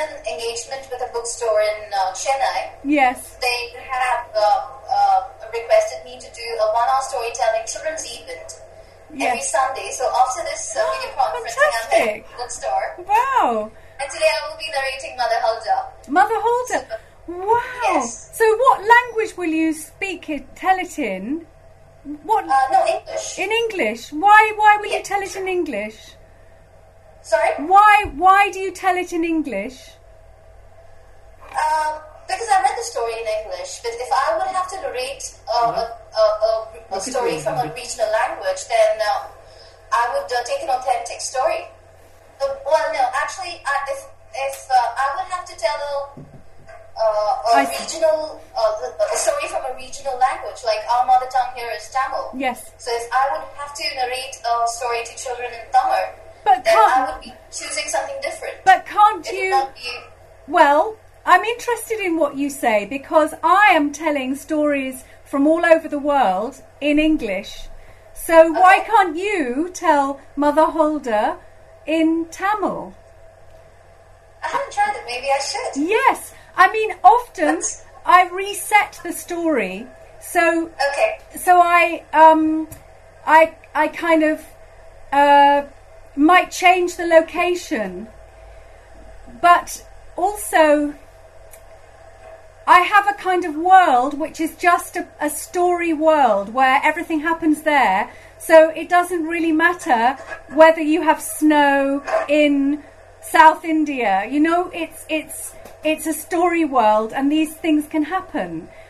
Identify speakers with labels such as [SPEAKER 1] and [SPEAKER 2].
[SPEAKER 1] an engagement with a bookstore in Chennai.
[SPEAKER 2] Yes.
[SPEAKER 1] They have requested me to do a 1-hour storytelling children's event every Sunday. So after this video conferencing, I'm at the bookstore.
[SPEAKER 2] Wow.
[SPEAKER 1] And today I will be narrating Mother Hulda.
[SPEAKER 2] Mother Hulda. Wow.
[SPEAKER 1] Yes.
[SPEAKER 2] So what language will you tell it in? What?
[SPEAKER 1] No, English.
[SPEAKER 2] In English. Why will you tell it in English?
[SPEAKER 1] Sorry?
[SPEAKER 2] Why do you tell it in English?
[SPEAKER 1] Because I read the story in English, but if I would have to narrate a story from a regional language, then I would take an authentic story. Well, no, actually, if I would have to tell a story from a regional language, like our mother tongue here is Tamil.
[SPEAKER 2] Yes.
[SPEAKER 1] So if I would have to narrate a story to children in Tamil,
[SPEAKER 2] then
[SPEAKER 1] I would be choosing something different.
[SPEAKER 2] But can't you? Well, I'm interested in what you say because I am telling stories from all over the world in English. So why can't you tell Mother Hulda in Tamil?
[SPEAKER 1] I haven't tried it. Maybe I should.
[SPEAKER 2] Yes. I mean, often I reset the story. So I kind of might change the location, but also I have a kind of world which is just a story world where everything happens there, so it doesn't really matter whether you have snow in South India. You know, it's a story world and these things can happen.